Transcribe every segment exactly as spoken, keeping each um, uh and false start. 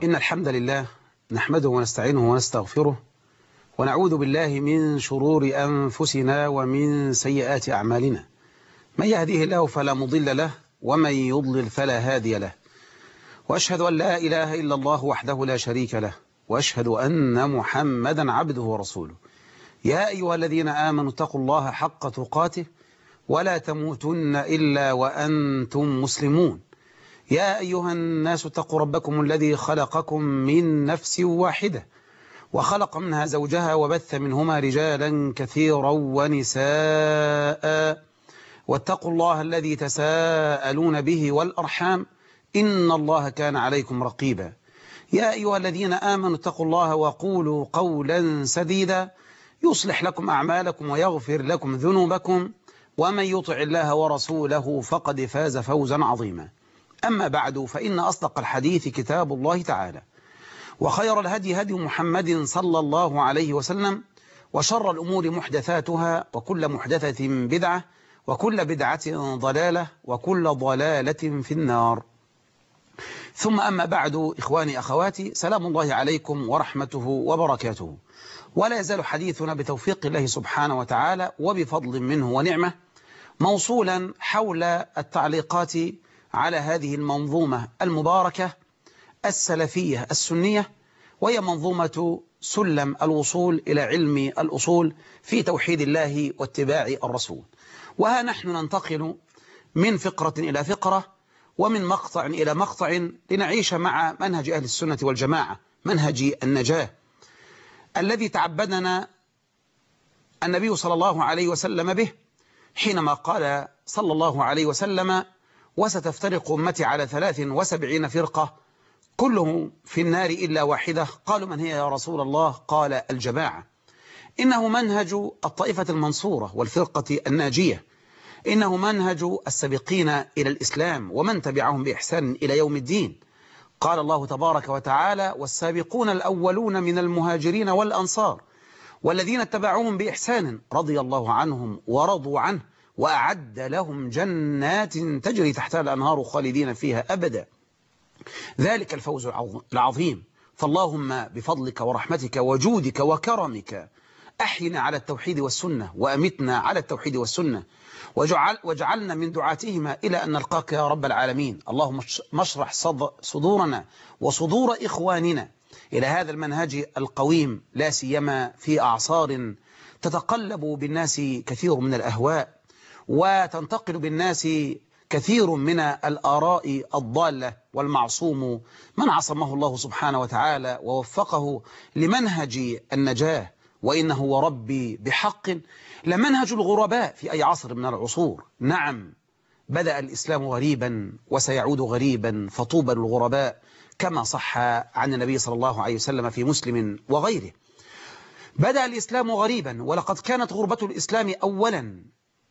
إن الحمد لله نحمده ونستعينه ونستغفره ونعوذ بالله من شرور أنفسنا ومن سيئات أعمالنا. من يهديه الله فلا مضل له ومن يضلل فلا هادي له، وأشهد أن لا إله إلا الله وحده لا شريك له، وأشهد أن محمدا عبده ورسوله. يا أيها الذين آمنوا اتقوا الله حق تقاته ولا تموتن إلا وأنتم مسلمون. يا أيها الناس اتقوا ربكم الذي خلقكم من نفس واحدة وخلق منها زوجها وبث منهما رجالا كثيرا ونساء، واتقوا الله الذي تساءلون به والأرحام إن الله كان عليكم رقيبا. يا أيها الذين آمنوا اتقوا الله وقولوا قولا سديدا يصلح لكم أعمالكم ويغفر لكم ذنوبكم، ومن يطع الله ورسوله فقد فاز فوزا عظيما. أما بعد، فإن أصدق الحديث كتاب الله تعالى، وخير الهدي هدي محمد صلى الله عليه وسلم، وشر الأمور محدثاتها، وكل محدثة بدعة، وكل بدعة ضلالة، وكل ضلالة في النار. ثم أما بعد، إخواني أخواتي، سلام الله عليكم ورحمته وبركاته. ولا يزال حديثنا بتوفيق الله سبحانه وتعالى وبفضل منه ونعمة موصولا حول التعليقات على هذه المنظومة المباركة السلفية السنية، وهي منظومة سلم الوصول إلى علم الأصول في توحيد الله واتباع الرسول. وها نحن ننتقل من فقرة إلى فقرة ومن مقطع إلى مقطع لنعيش مع منهج أهل السنة والجماعة، منهج النجاة الذي تعبدنا النبي صلى الله عليه وسلم به حينما قال صلى الله عليه وسلم: وستفترق أمتي على ثلاث وسبعين فرقة كلهم في النار إلا واحدة. قالوا: من هي يا رسول الله؟ قال: الجماعة. إنه منهج الطائفة المنصورة والفرقة الناجية، إنه منهج السابقين إلى الإسلام ومن تبعهم بإحسان إلى يوم الدين. قال الله تبارك وتعالى: والسابقون الأولون من المهاجرين والأنصار والذين اتبعوهم بإحسان رضي الله عنهم ورضوا عنه وأعد لهم جنات تجري تحتها الأنهار خالدين فيها أبدا، ذلك الفوز العظيم. فاللهم بفضلك ورحمتك وجودك وكرمك أحينا على التوحيد والسنة وأمتنا على التوحيد والسنة، وجعل واجعلنا من دعاتهما إلى أن نلقاك يا رب العالمين. اللهم اشرح صدورنا وصدور إخواننا إلى هذا المنهج القويم، لا سيما في أعصار تتقلب بالناس كثير من الأهواء وتنتقل بالناس كثير من الآراء الضالة. والمعصوم من عصمه الله سبحانه وتعالى ووفقه لمنهج النجاة، وإنه وربي بحق لمنهج الغرباء في أي عصر من العصور. نعم، بدأ الإسلام غريبا وسيعود غريبا، فطوبى للغرباء، كما صح عن النبي صلى الله عليه وسلم في مسلم وغيره. بدأ الإسلام غريبا، ولقد كانت غربة الإسلام أولا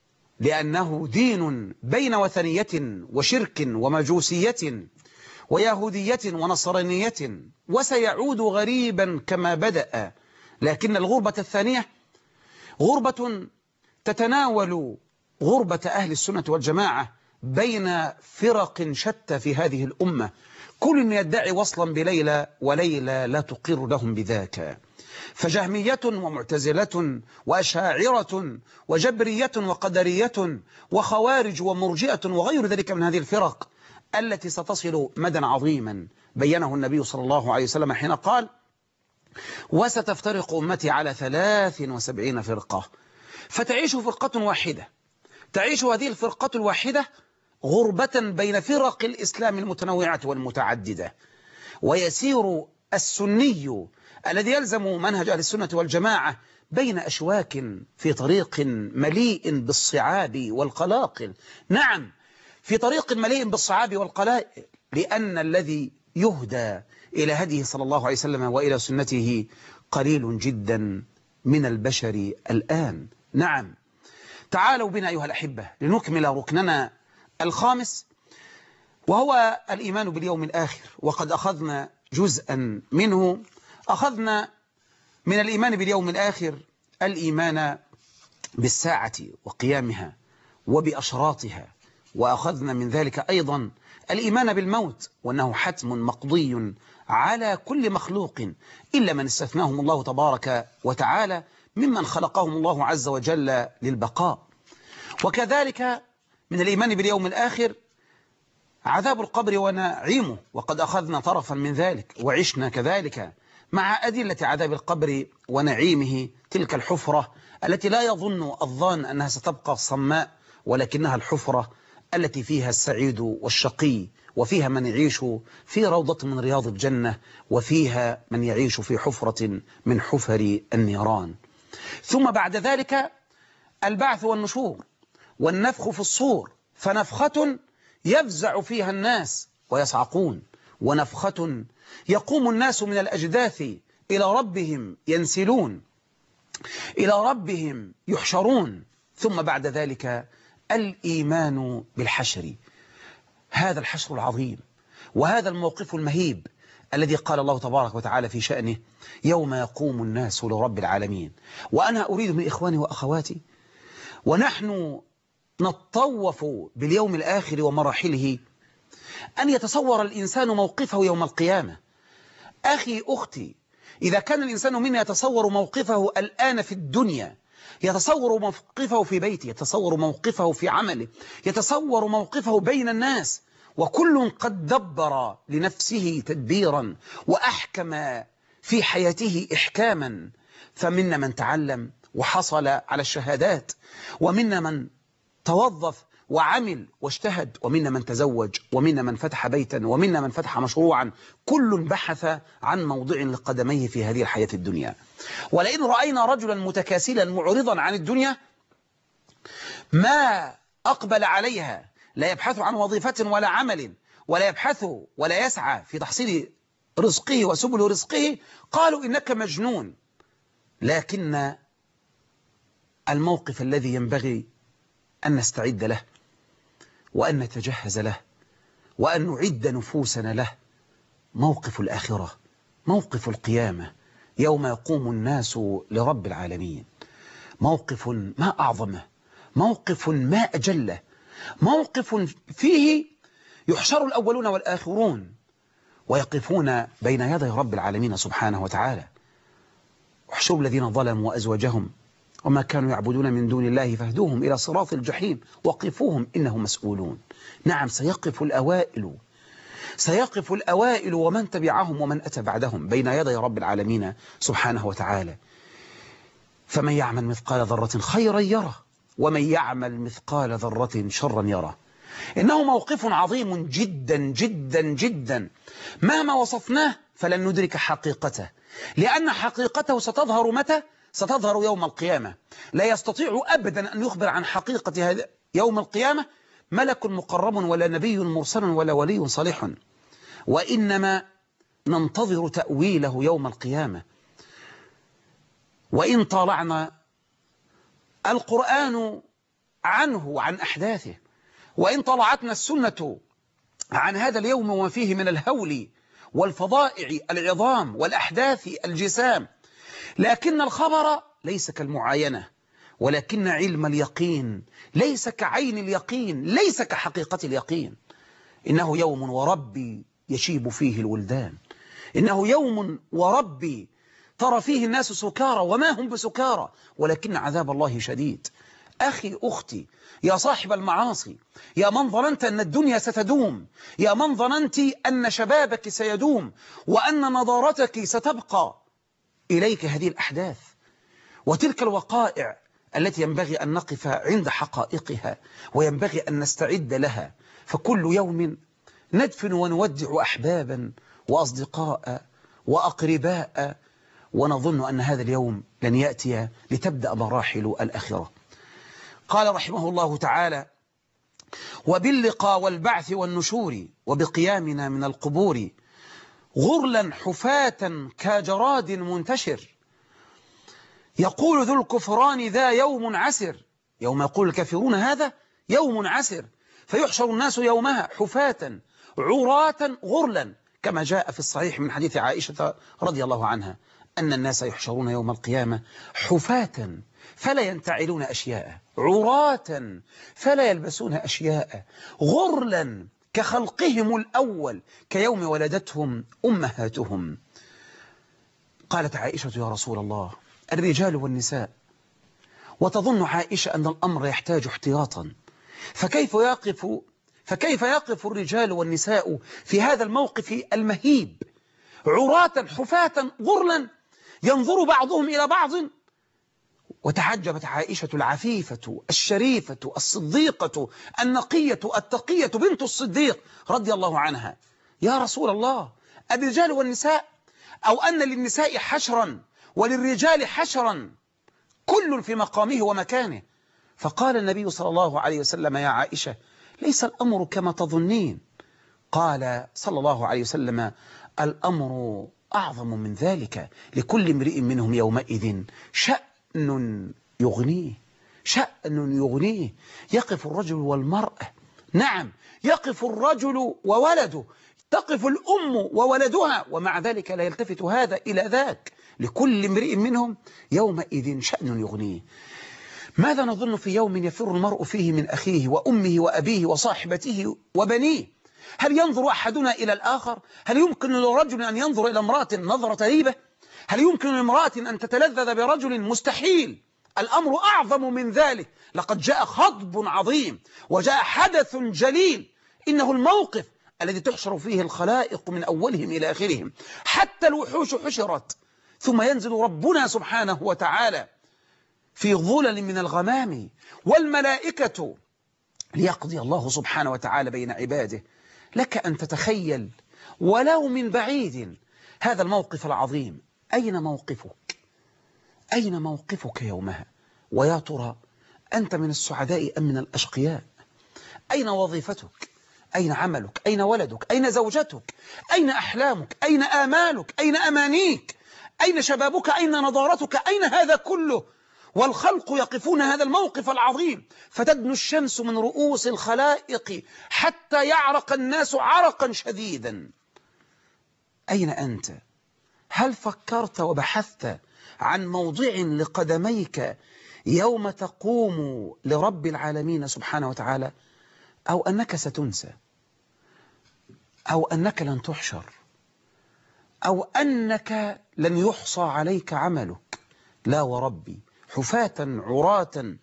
لأنه دين بين وثنية وشرك ومجوسية ويهودية ونصرانية، وسيعود غريبا كما بدأ. لكن الغربة الثانية غربة تتناول غربة أهل السنة والجماعة بين فرق شتى في هذه الأمة، كل يدعي وصلا بليلى وليلى لا تقر لهم بذاك، فجهمية ومعتزلة وأشاعرة وجبرية وقدرية وخوارج ومرجئة وغير ذلك من هذه الفرق التي ستصل مدى عظيما بينه النبي صلى الله عليه وسلم حين قال: وستفترق أمتي على ثلاث وسبعين فرقة. فتعيش فرقة واحدة، تعيش هذه الفرقة الواحدة غربة بين فرق الإسلام المتنوعة والمتعددة، ويسير السني الذي يلزم منهج أهل السنة والجماعة بين أشواك في طريق مليء بالصعاب والقلاقل. نعم، في طريق مليء بالصعاب والقلاقل، لأن الذي يهدى إلى هديه صلى الله عليه وسلم وإلى سنته قليل جدا من البشر الآن. نعم، تعالوا بنا أيها الأحبة لنكمل ركننا الخامس، وهو الإيمان باليوم الآخر. وقد أخذنا جزءا منه، أخذنا من الإيمان باليوم الآخر الإيمان بالساعة وقيامها وبأشراطها وأخذنا من ذلك أيضا الإيمان بالموت، وأنه حتم مقضي على كل مخلوق إلا من استثناهم الله تبارك وتعالى ممن خلقهم الله عز وجل للبقاء. وكذلك من الإيمان باليوم الآخر عذاب القبر ونعيمه، وقد أخذنا طرفا من ذلك وعشنا كذلك مع أدلة عذاب القبر ونعيمه، تلك الحفرة التي لا يظن الظان أنها ستبقى صماء، ولكنها الحفرة التي فيها السعيد والشقي، وفيها من يعيش في روضة من رياض الجنة، وفيها من يعيش في حفرة من حفر النيران. ثم بعد ذلك البعث والنشور والنفخ في الصور، فنفخة يفزع فيها الناس ويصعقون، ونفخة يقوم الناس من الأجداث إلى ربهم ينسلون، إلى ربهم يحشرون. ثم بعد ذلك الإيمان بالحشر، هذا الحشر العظيم وهذا الموقف المهيب الذي قال الله تبارك وتعالى في شأنه يوم يقوم الناس لرب العالمين. وأنا أريد من إخواني وأخواتي ونحن نتطوف باليوم الآخر ومراحله أن يتصور الإنسان موقفه يوم القيامة. أخي أختي، إذا كان الإنسان منا يتصور موقفه الآن في الدنيا، يتصور موقفه في بيته، يتصور موقفه في عمله، يتصور موقفه بين الناس، وكل قد دبر لنفسه تدبيرا وأحكم في حياته إحكاما، فمنا من تعلم وحصل على الشهادات، ومنا من توظف وعمل واجتهد، ومنا من تزوج، ومنا من فتح بيتا، ومنا من فتح مشروعا، كل بحث عن موضع لقدميه في هذه الحياة الدنيا. ولئن رأينا رجلا متكاسلا معرضا عن الدنيا ما أقبل عليها، لا يبحث عن وظيفة ولا عمل، ولا يبحث ولا يسعى في تحصيل رزقه وسبل رزقه، قالوا إنك مجنون. لكن الموقف الذي ينبغي أن نستعد له، وأن نتجهز له، وأن نعد نفوسنا له، موقف الآخرة، موقف القيامة، يوم يقوم الناس لرب العالمين. موقف ما أعظمه، موقف ما أجله، موقف فيه يحشر الأولون والآخرون ويقفون بين يدي رب العالمين سبحانه وتعالى. احشروا الذين ظلموا وأزواجهم وما كانوا يعبدون من دون الله فاهدوهم إلى صراط الجحيم وقفوهم إنهم مسؤولون. نعم، سيقف الأوائل، سيقف الأوائل ومن تبعهم ومن أتى بعدهم بين يدي رب العالمين سبحانه وتعالى. فمن يعمل مثقال ذرة خيرا يره، ومن يعمل مثقال ذرة شرا يره. إنه موقف عظيم جدا جدا جدا، مهما وصفناه فلن ندرك حقيقته، لأن حقيقته ستظهر متى؟ ستظهر يوم القيامة. لا يستطيع أبدا أن يخبر عن حقيقة هذا يوم القيامة ملك مقرب ولا نبي مرسل ولا ولي صالح، وإنما ننتظر تأويله يوم القيامة. وإن طالعنا القرآن عنه وعن أحداثه، وإن طلعتنا السنة عن هذا اليوم وما فيه من الهول والفظائع العظام والأحداث الجسام، لكن الخبر ليس كالمعاينة، ولكن علم اليقين ليس كعين اليقين، ليس كحقيقة اليقين. إنه يوم وربي يشيب فيه الولدان، إنه يوم وربي ترى فيه الناس سكارى وما هم بسكارى ولكن عذاب الله شديد. أخي أختي، يا صاحب المعاصي، يا من ظننت أن الدنيا ستدوم، يا من ظننت أن شبابك سيدوم وأن نضارتك ستبقى، إليك هذه الأحداث وتلك الوقائع التي ينبغي أن نقف عند حقائقها وينبغي أن نستعد لها. فكل يوم ندفن ونودع أحبابا وأصدقاء وأقرباء، ونظن أن هذا اليوم لن يأتي لتبدأ مراحل الآخرة. قال رحمه الله تعالى: وباللقاء والبعث والنشور وبقيامنا من القبور غرلا حفاة كجراد منتشر، يقول ذو الكفران ذا يوم عسر. يوم يقول الكافرون هذا يوم عسر، فيحشر الناس يومها حفاة عراة غرلا، كما جاء في الصحيح من حديث عائشة رضي الله عنها أن الناس يحشرون يوم القيامة حفاة فلا ينتعلون أشياء. عراة فلا يلبسون أشياء غرلا كخلقهم الأول كيوم ولدتهم أمهاتهم. قالت عائشة يا رسول الله الرجال والنساء، وتظن عائشة أن الأمر يحتاج احتياطا، فكيف يقف فكيف يقف الرجال والنساء في هذا الموقف المهيب عراة حفاة غرلا ينظر بعضهم إلى بعض؟ وتعجبت عائشة العفيفة الشريفة الصديقة النقية التقية بنت الصديق رضي الله عنها، يا رسول الله الرجال والنساء، أو أن للنساء حشرا وللرجال حشرا كل في مقامه ومكانه؟ فقال النبي صلى الله عليه وسلم يا عائشة ليس الأمر كما تظنين. قال صلى الله عليه وسلم الأمر أعظم من ذلك، لكل امرئ منهم يومئذ شأن يغنيه، شأن يغنيه. يقف الرجل والمرأة، نعم يقف الرجل وولده، تقف الأم وولدها، ومع ذلك لا يلتفت هذا إلى ذاك، لكل امرئ منهم يومئذ شأن يغنيه. ماذا نظن في يوم يفر المرء فيه من أخيه وأمه وأبيه وصاحبته وبنيه؟ هل ينظر أحدنا إلى الآخر؟ هل يمكن لرجل أن ينظر إلى امرأة نظرة ريبة؟ هل يمكن لامرأة أن تتلذذ برجل؟ مستحيل. الأمر أعظم من ذلك. لقد جاء خطب عظيم وجاء حدث جليل، إنه الموقف الذي تحشر فيه الخلائق من أولهم إلى آخرهم، حتى الوحوش حشرت، ثم ينزل ربنا سبحانه وتعالى في ظلل من الغمام والملائكة ليقضي الله سبحانه وتعالى بين عباده. لك أن تتخيل ولو من بعيد هذا الموقف العظيم. أين موقفك؟ أين موقفك يومها؟ ويا ترى أنت من السعداء أم من الأشقياء؟ أين وظيفتك؟ أين عملك؟ أين ولدك؟ أين زوجتك؟ أين أحلامك؟ أين آمالك؟ أين أمانيك؟ أين شبابك؟ أين نضارتك؟ أين هذا كله؟ والخلق يقفون هذا الموقف العظيم، فتدنو الشمس من رؤوس الخلائق حتى يعرق الناس عرقا شديدا. أين أنت؟ هل فكرت وبحثت عن موضع لقدميك يوم تقوم لرب العالمين سبحانه وتعالى؟ أو أنك ستنسى، أو أنك لن تحشر، أو أنك لن يحصى عليك عملك؟ لا وربي، حفاة عراة،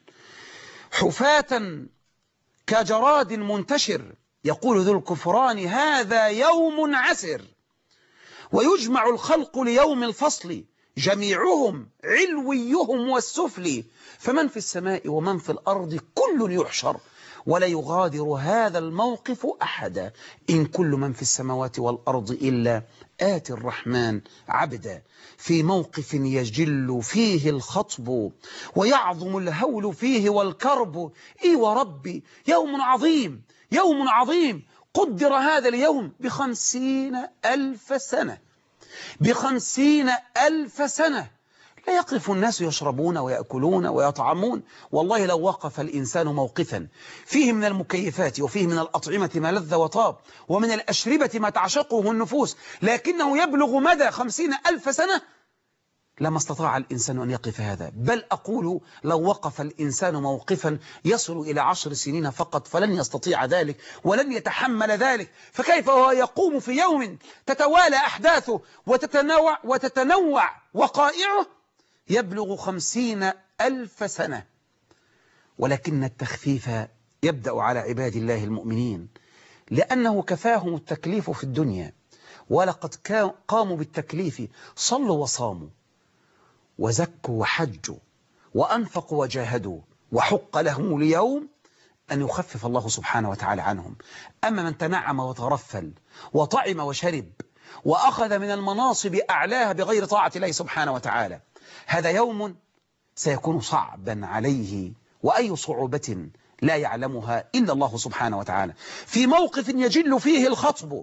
حفاة كجراد منتشر. يقول ذو الكفران هذا يوم عسر، ويجمع الخلق ليوم الفصل جميعهم علويهم والسفلي، فمن في السماء ومن في الأرض كل يحشر، ولا يغادر هذا الموقف أحدا، إن كل من في السماوات والأرض إلا آتي الرحمن عبدا. في موقف يجل فيه الخطب ويعظم الهول فيه والكرب. إي وربي يوم عظيم، يوم عظيم. قدر هذا اليوم بخمسين ألف سنة، بخمسين ألف سنة. لا يقف الناس يشربون ويأكلون ويطعمون. والله لو وقف الإنسان موقفا فيه من المكيفات وفيه من الأطعمة ما لذ وطاب ومن الأشربة ما تعشقه النفوس، لكنه يبلغ مدى خمسين ألف سنة، لما استطاع الإنسان أن يقف هذا. بل أقول لو وقف الإنسان موقفا يصل إلى عشر سنين فقط فلن يستطيع ذلك ولن يتحمل ذلك، فكيف هو يقوم في يوم تتوالى أحداثه وتتنوع, وتتنوع وقائعه يبلغ خمسين ألف سنة؟ ولكن التخفيف يبدأ على عباد الله المؤمنين، لأنه كفاهم التكليف في الدنيا، ولقد قاموا بالتكليف، صلوا وصاموا وزكوا وحجوا وأنفقوا وجاهدوا، وحق لهم اليوم أن يخفف الله سبحانه وتعالى عنهم. أما من تنعم وترفل وطعم وشرب وأخذ من المناصب أعلاها بغير طاعة الله سبحانه وتعالى، هذا يوم سيكون صعبا عليه، وأي صعوبة لا يعلمها إلا الله سبحانه وتعالى. في موقف يجل فيه الخطب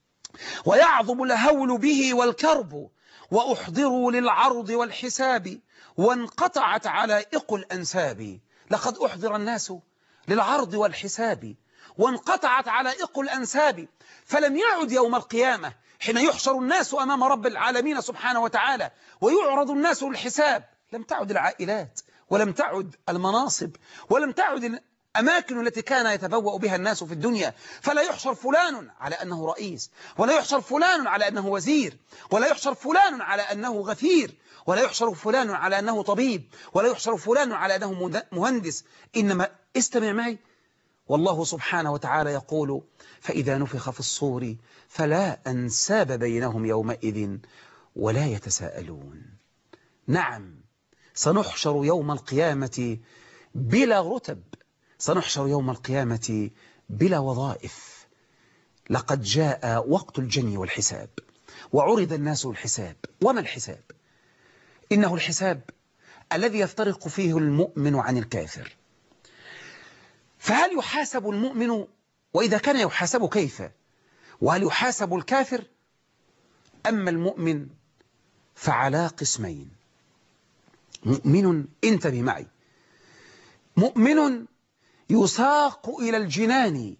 ويعظم الهول به والكرب، وأحضروا للعرض والحساب وانقطعت علائق الأنساب. لقد أحضر الناس للعرض والحساب وانقطعت علائق الأنساب، فلم يعد يوم القيامة حين يحشر الناس أمام رب العالمين سبحانه وتعالى ويعرض الناس للحساب، لم تعد العائلات ولم تعد المناصب، ولم تعد الأماكن التي كان يتبوأ بها الناس في الدنيا. فلا يحشر فلان على أنه رئيس، ولا يحشر فلان على أنه وزير، ولا يحشر فلان على أنه غفير، ولا يحشر فلان على أنه طبيب، ولا يحشر فلان على أنه مهندس. إنما استمع معي، والله سبحانه وتعالى يقول: فإذا نفخ في الصور فلا أنساب بينهم يومئذ ولا يتساءلون. نعم، سنحشر يوم القيامة بلا رتب، سنحشر يوم القيامة بلا وظائف. لقد جاء وقت الجني والحساب، وعرض الناس الحساب. وما الحساب؟ إنه الحساب الذي يفترق فيه المؤمن عن الكافر. فهل يحاسب المؤمن؟ وإذا كان يحاسب كيف؟ وهل يحاسب الكافر؟ أما المؤمن فعلى قسمين. مؤمن، انتبه معي، مؤمن يساق إلى الجنان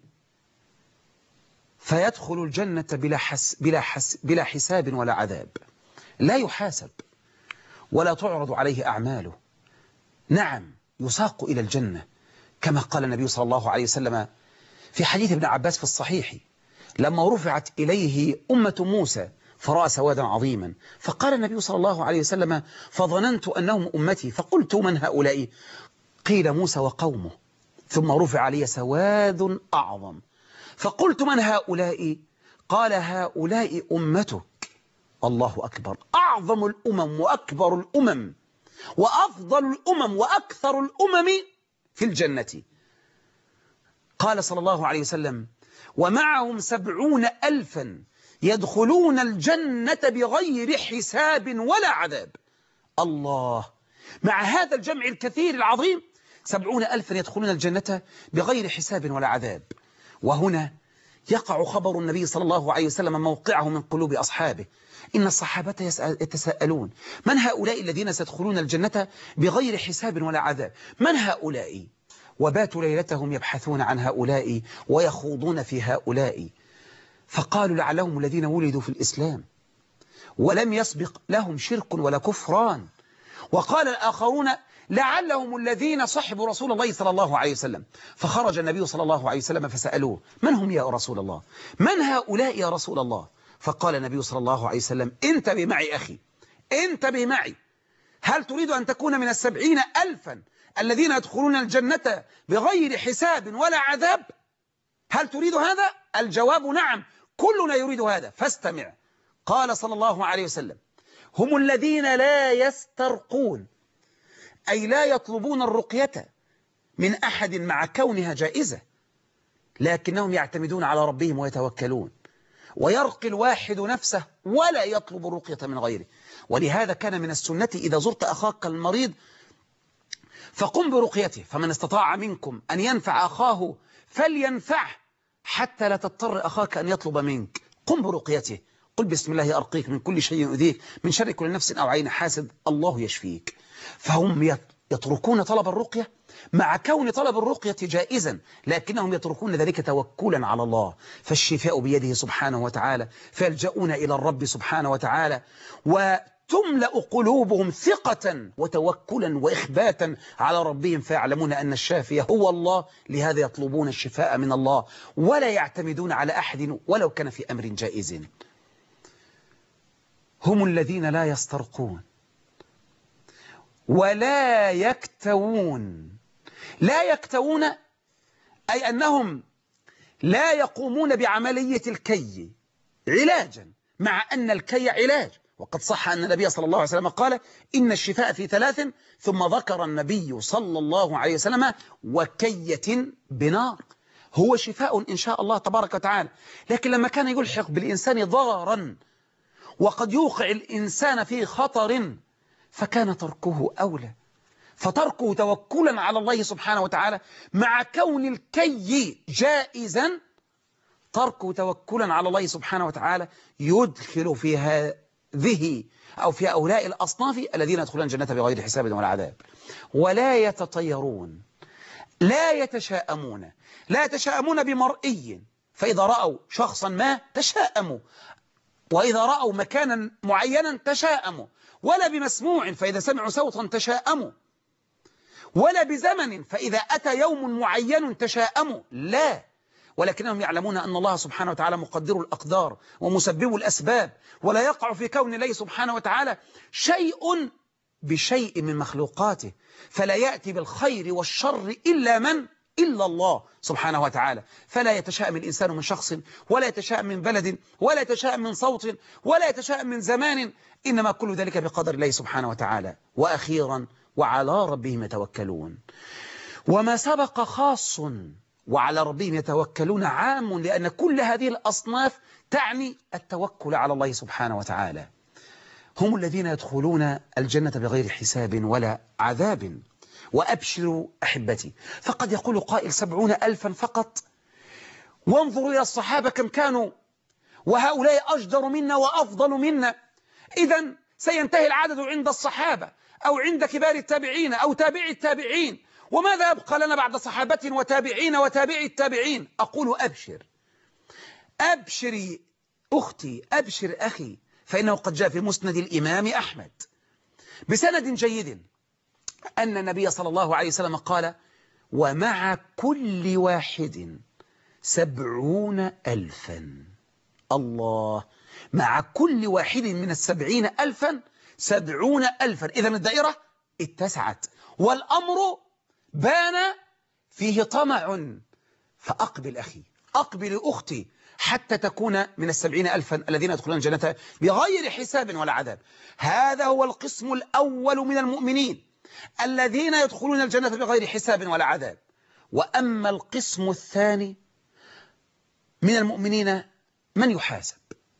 فيدخل الجنة بلا, حس بلا, حس بلا حساب ولا عذاب، لا يحاسب ولا تعرض عليه أعماله. نعم، يساق إلى الجنة كما قال النبي صلى الله عليه وسلم في حديث ابن عباس في الصحيح، لما رفعت إليه أمة موسى فرأى سوادا عظيما، فقال النبي صلى الله عليه وسلم: فظننت أنهم أمتي، فقلت: من هؤلاء؟ قيل: موسى وقومه. ثم رفع علي سواد أعظم، فقلت: من هؤلاء؟ قال: هؤلاء أمتك. الله أكبر، أعظم الأمم وأكبر الأمم وأفضل الأمم وأكثر الأمم في الجنة. قال صلى الله عليه وسلم: ومعهم سبعون ألفا يدخلون الجنة بغير حساب ولا عذاب. الله، مع هذا الجمع الكثير العظيم سبعون ألفا يدخلون الجنة بغير حساب ولا عذاب. وهنا يقع خبر النبي صلى الله عليه وسلم موقعه من قلوب أصحابه. إن الصحابة يتساءلون: من هؤلاء الذين سيدخلون الجنة بغير حساب ولا عذاب؟ من هؤلاء؟ وباتوا ليلتهم يبحثون عن هؤلاء ويخوضون في هؤلاء، فقالوا: لعلهم الذين ولدوا في الإسلام ولم يسبق لهم شرك ولا كفران. وقال الآخرون: لعلهم الذين صحبوا رسول الله صلى الله عليه وسلم. فخرج النبي صلى الله عليه وسلم فسألوه: من هم يا رسول الله؟ من هؤلاء يا رسول الله؟ فقال النبي صلى الله عليه وسلم: انتبه معي أخي، انتبه معي، هل تريد أن تكون من السبعين ألفا الذين يدخلون الجنة بغير حساب ولا عذاب؟ هل تريد هذا؟ الجواب نعم، كلنا يريد هذا. فاستمع، قال صلى الله عليه وسلم: هم الذين لا يسترقون، أي لا يطلبون الرقية من أحد مع كونها جائزة، لكنهم يعتمدون على ربهم ويتوكلون، ويرقي الواحد نفسه ولا يطلب الرقية من غيره. ولهذا كان من السنة إذا زرت أخاك المريض فقم برقيته، فمن استطاع منكم أن ينفع أخاه فلينفعه حتى لا تضطر أخاك أن يطلب منك. قم برقيته، قل: بسم الله أرقيك من كل شيء يؤذيك، من شر كل نفس أو عين حاسد، الله يشفيك. فهم يتركون طلب الرقية مع كون طلب الرقية جائزا، لكنهم يتركون ذلك توكلا على الله، فالشفاء بيده سبحانه وتعالى، فيلجؤون إلى الرب سبحانه وتعالى، وتملأ قلوبهم ثقة وتوكلا وإخباتا على ربهم، فيعلمون أن الشافي هو الله، لهذا يطلبون الشفاء من الله ولا يعتمدون على أحد ولو كان في أمر جائز. هم الذين لا يسترقون ولا يكتوون. لا يكتوون أي أنهم لا يقومون بعملية الكي علاجا، مع أن الكي علاج. وقد صح أن النبي صلى الله عليه وسلم قال: إن الشفاء في ثلاث، ثم ذكر النبي صلى الله عليه وسلم: وكية بنار. هو شفاء إن شاء الله تبارك وتعالى، لكن لما كان يلحق بالإنسان ضررا وقد يوقع الإنسان في خطر فكان تركه أولى، فتركه توكلا على الله سبحانه وتعالى مع كون الكي جائزا، تركه توكلا على الله سبحانه وتعالى يدخل في هذه أو في هؤلاء الأصناف الذين يدخلون الجنة بغير حساب ولا عذاب. ولا يتطيرون، لا يتشاءمون، لا يتشاءمون بمرئي، فإذا رأوا شخصا ما تشاءموا، وإذا رأوا مكانا معينا تشاءموا، ولا بمسموع، فإذا سمعوا صوتا تشاءموا. ولا بزمن فإذا أتى يوم معين تشاءموا، لا، ولكنهم يعلمون أن الله سبحانه وتعالى مقدر الأقدار ومسبب الأسباب، ولا يقع في كون الله سبحانه وتعالى شيء بشيء من مخلوقاته، فلا يأتي بالخير والشر إلا من؟ إلا الله سبحانه وتعالى. فلا يتشاءم الإنسان من شخص، ولا يتشاءم من بلد، ولا يتشاءم من صوت، ولا يتشاءم من زمان، إنما كل ذلك بقدر الله سبحانه وتعالى. وأخيرا وعلى ربهم يتوكلون. وما سبق خاص، وعلى ربهم يتوكلون عام، لأن كل هذه الأصناف تعني التوكل على الله سبحانه وتعالى. هم الذين يدخلون الجنة بغير حساب ولا عذاب. وأبشروا أحبتي، فقد يقول قائل سبعون ألفا فقط، وانظروا إلى الصحابة كم كانوا، وهؤلاء أجدر منا وأفضل منا، إذن سينتهي العدد عند الصحابة أو عند كبار التابعين أو تابعي التابعين، وماذا يبقى لنا بعد صحابة وتابعين وتابعي التابعين؟ أقول أبشر، أبشري أختي، أبشر أخي، فإنه قد جاء في مسند الإمام أحمد بسند جيد أن النبي صلى الله عليه وسلم قال: ومع كل واحد سبعون ألفا. الله، مع كل واحد من السبعين ألفا سبعون ألفا، إذن الدائرة اتسعت، والأمر بان فيه طمع. فأقبل أخي، أقبل أختي، حتى تكون من السبعين ألفا الذين يدخلون الجنة بغير حساب ولا عذاب. هذا هو القسم الأول من المؤمنين الذين يدخلون الجنة بغير حساب ولا عذاب. وأما القسم الثاني من المؤمنين من يحاسب،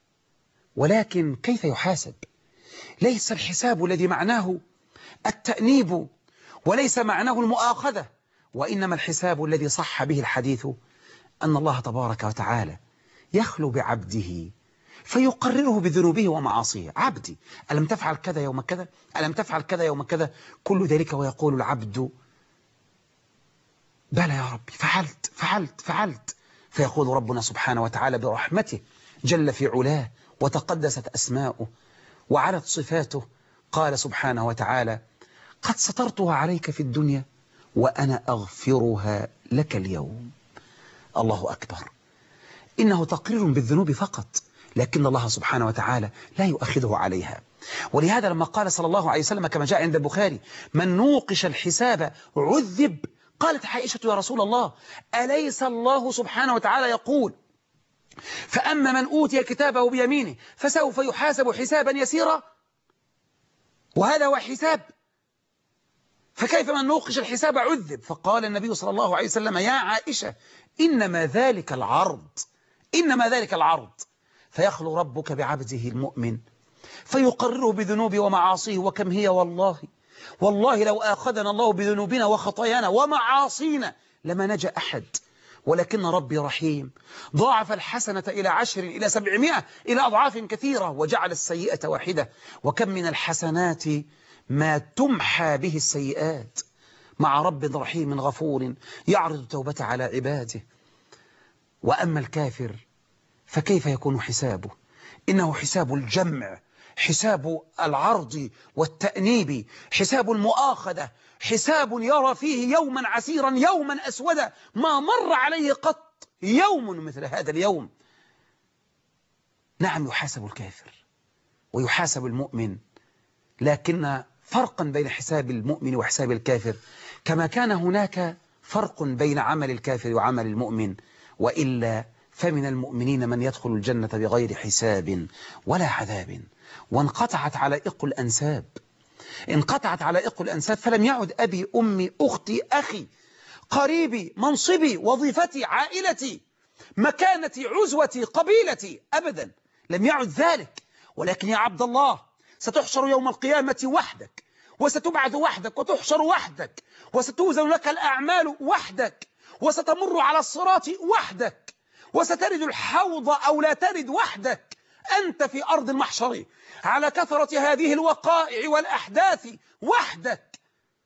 ولكن كيف يحاسب؟ ليس الحساب الذي معناه التأنيب، وليس معناه المؤاخذة، وإنما الحساب الذي صح به الحديث أن الله تبارك وتعالى يخلو بعبده فيقرره بذنوبه ومعاصيه. عبدي ألم تفعل كذا يوم كذا، ألم تفعل كذا يوم كذا، كل ذلك، ويقول العبد بلى يا ربي، فعلت فعلت فعلت، فيقول ربنا سبحانه وتعالى برحمته جل في علاه وتقدست أسماؤه وعلت صفاته، قال سبحانه وتعالى: قد سترتها عليك في الدنيا وأنا أغفرها لك اليوم. الله أكبر، إنه تقرير بالذنوب فقط، لكن الله سبحانه وتعالى لا يؤخذه عليها. ولهذا لما قال صلى الله عليه وسلم كما جاء عند البخاري: من نوقش الحساب عذب، قالت عائشة: يا رسول الله، أليس الله سبحانه وتعالى يقول: فأما من أوتي كتابه بيمينه فسوف يحاسب حسابا يسيرا؟ وهذا هو حساب، فكيف من نوقش الحساب عذب؟ فقال النبي صلى الله عليه وسلم: يا عائشة، إنما ذلك العرض، إنما ذلك العرض، فيخلو ربك بعبده المؤمن فيقرره بذنوب ومعاصيه، وكم هي والله والله لو آخذنا الله بذنوبنا وخطايانا ومعاصينا لما نجا أحد، ولكن ربي رحيم، ضاعف الحسنة إلى عشر إلى سبعمائة إلى أضعاف كثيرة، وجعل السيئة واحدة، وكم من الحسنات ما تمحى به السيئات، مع رب رحيم غفور يعرض التوبة على عباده. وأما الكافر فكيف يكون حسابه؟ إنه حساب الجمع، حساب العرض والتأنيب، حساب المؤاخذة، حساب يرى فيه يوما عسيرا، يوما أسودا ما مر عليه قط يوم مثل هذا اليوم. نعم، يحاسب الكافر ويحاسب المؤمن، لكن فرقا بين حساب المؤمن وحساب الكافر، كما كان هناك فرق بين عمل الكافر وعمل المؤمن، وإلا فمن المؤمنين من يدخل الجنة بغير حساب ولا عذاب. وانقطعت علائق الأنساب، انقطعت علائق الأنساب، فلم يعد أبي أمي أختي أخي قريبي منصبي وظيفتي عائلتي مكانتي عزوتي قبيلتي، أبدا لم يعد ذلك. ولكن يا عبد الله، ستحشر يوم القيامة وحدك، وستبعث وحدك، وتحشر وحدك، وستوزن لك الأعمال وحدك، وستمر على الصراط وحدك، وسترد الحوض أو لا ترد وحدك. أنت في أرض المحشر على كثرة هذه الوقائع والأحداث وحدك،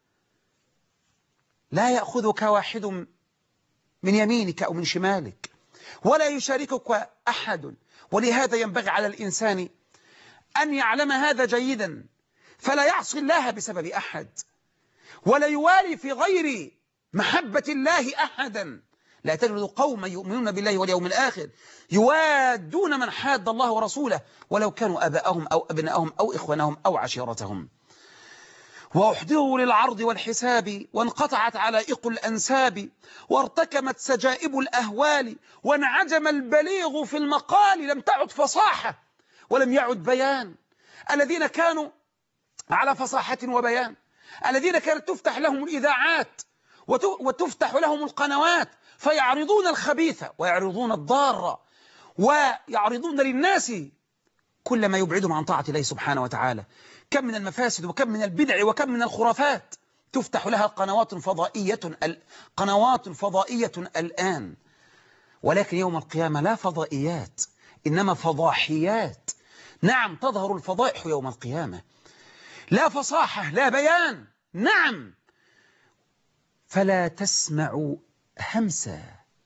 لا يأخذك واحد من يمينك أو من شمالك، ولا يشاركك أحد. ولهذا ينبغي على الإنسان أن يعلم هذا جيدا، فلا يعصي الله بسبب أحد، ولا يوالي في غير محبة الله أحدا. لا تجد قوما يؤمنون بالله واليوم الآخر يوادون من حاد الله ورسوله ولو كانوا أباءهم أو أبناءهم أو إخوانهم أو عشيرتهم. وأحضروا للعرض والحساب وانقطعت علائق الأنساب وارتكمت سجائب الأهوال وانعجم البليغ في المقال. لم تعد فصاحة ولم يعد بيان. الذين كانوا على فصاحة وبيان، الذين كانت تفتح لهم الإذاعات وتفتح لهم القنوات فيعرضون الخبيث ويعرضون الضار ويعرضون للناس كل ما يبعدهم عن طاعة الله سبحانه وتعالى. كم من المفاسد وكم من البدع وكم من الخرافات تفتح لها قنوات فضائية قنوات فضائية الآن. ولكن يوم القيامة لا فضائيات إنما فضاحيات. نعم، تظهر الفضائح يوم القيامة، لا فصاحة لا بيان. نعم، فلا تسمع همسا،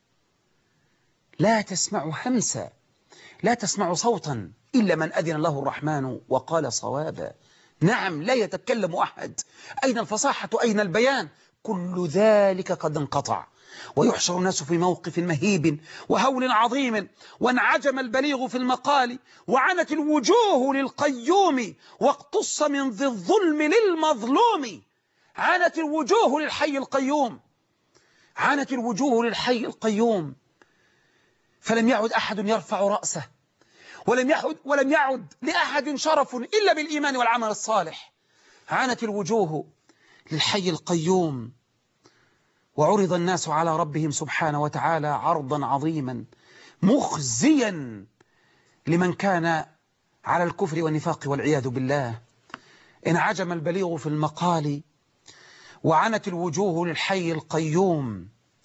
لا تسمع همسا، لا تسمع صوتا إلا من أذن له الرحمن وقال صوابا. نعم، لا يتكلم أحد. أين الفصاحة أين البيان؟ كل ذلك قد انقطع. ويحشر الناس في موقف مهيب وهول عظيم وانعجم البليغ في المقال وعنت الوجوه للقيوم واقتص من ذي الظلم للمظلوم. عنت الوجوه للحي القيوم، عنت الوجوه للحي القيوم، فلم يعد أحد يرفع رأسه ولم يعد, ولم يعد لأحد شرف إلا بالإيمان والعمل الصالح. عنت الوجوه للحي القيوم وعرض الناس على ربهم سبحانه وتعالى عرضا عظيما مخزيا لمن كان على الكفر والنفاق والعياذ بالله. انعجم البليغ في المقال وعنت الوجوه للحي القيوم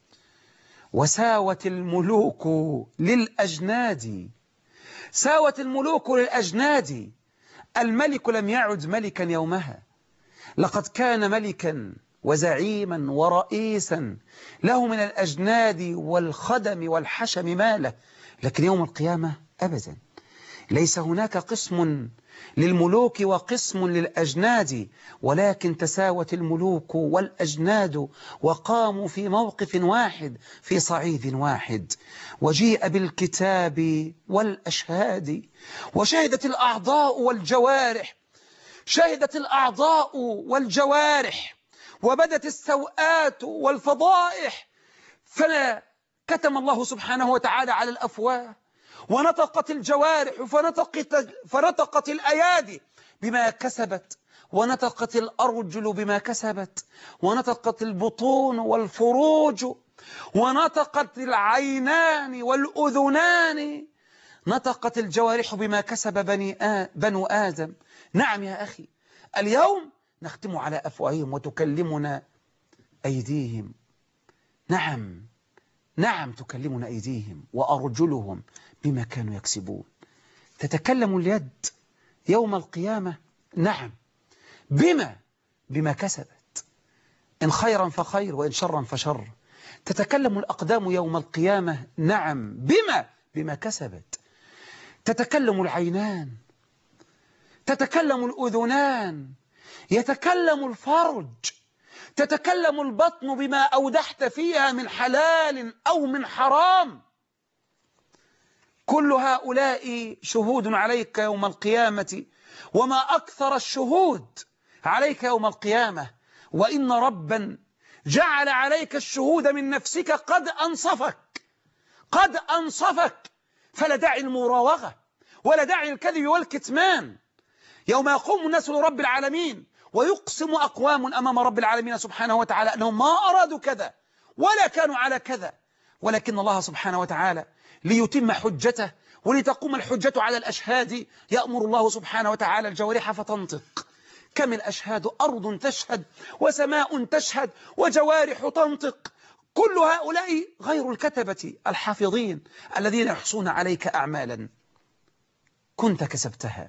وساوت الملوك للأجناد. ساوت الملوك للأجناد. الملك لم يعد ملكا يومها، لقد كان ملكا وزعيما ورئيسا له من الأجناد والخدم والحشم ماله. لكن يوم القيامة أبدا ليس هناك قسم للملوك وقسم للأجناد، ولكن تساوت الملوك والأجناد وقاموا في موقف واحد في صعيد واحد. وجيء بالكتاب والأشهاد وشهدت الأعضاء والجوارح، شهدت الأعضاء والجوارح وبدت السوءات والفضائح، فلا كتم الله سبحانه وتعالى على الأفواه ونطقت الجوارح فنطقت, فنطقت الأيادي بما كسبت ونطقت الأرجل بما كسبت ونطقت البطون والفروج ونطقت العينان والأذنان، نطقت الجوارح بما كسب بني آ... بنو آدم. نعم يا أخي، اليوم نختم على أفواههم وتكلمنا أيديهم. نعم نعم تكلمنا أيديهم وأرجلهم بما كانوا يكسبون. تتكلم اليد يوم القيامة نعم بما بما كسبت، إن خيرا فخير وإن شرا فشر. تتكلم الأقدام يوم القيامة نعم بما بما كسبت. تتكلم العينان، تتكلم الأذنان، يتكلم الفرج، تتكلم البطن بما أودحت فيها من حلال أو من حرام. كل هؤلاء شهود عليك يوم القيامة، وما أكثر الشهود عليك يوم القيامة. وإن ربا جعل عليك الشهود من نفسك قد أنصفك، قد أنصفك، فلا داعي المراوغة ولا داعي الكذب والكتمان. يوم يقوم الناس لرب العالمين ويقسم أقوام أمام رب العالمين سبحانه وتعالى أنهم ما أرادوا كذا ولا كانوا على كذا، ولكن الله سبحانه وتعالى ليتم حجته ولتقوم الحجة على الأشهاد يأمر الله سبحانه وتعالى الجوارح فتنطق. كم الأشهاد؟ أرض تشهد وسماء تشهد وجوارح تنطق. كل هؤلاء غير الكتبة الحافظين الذين يحصون عليك أعمالا كنت كسبتها.